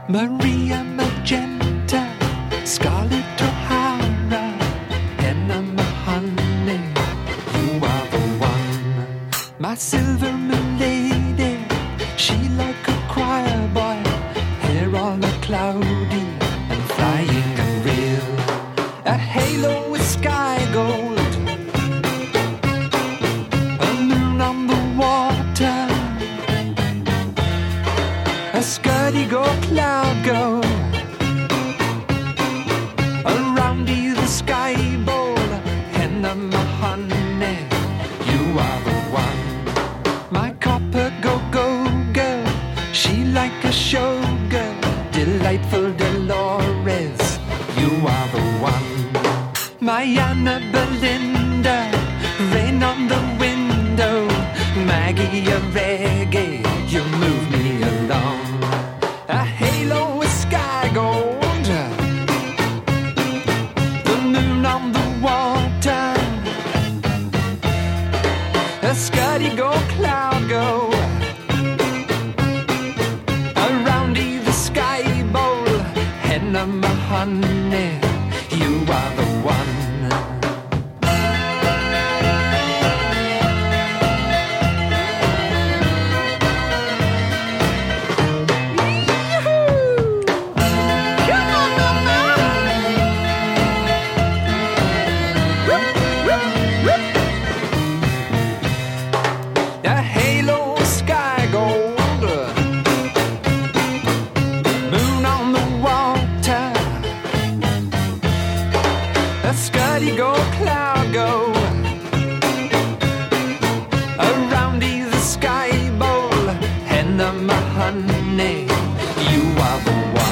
Maria Magenta, Scarlet O'Hara, Henna Mahoney, you are the one. My silver milady, she like a choir boy, hair all cloudy and flying unreal. A halo with sky gold, a moon on the water, a skirty go cloud go, around you the sky bowl, henna mahoney, you are the one. My copper go girl, she like a showgirl, delightful Dolores, you are the one. My Anna Belinda, rain on the window, Maggie a reggae, you move me along. A halo with sky gold, the moon on the water, a skirty go cloud go, around you the sky bowl, henna mahoney, you are the one. A halo sky gold, moon on the water, a skirty go cloud go, around you the sky bowl, henna mahoney, you are the one.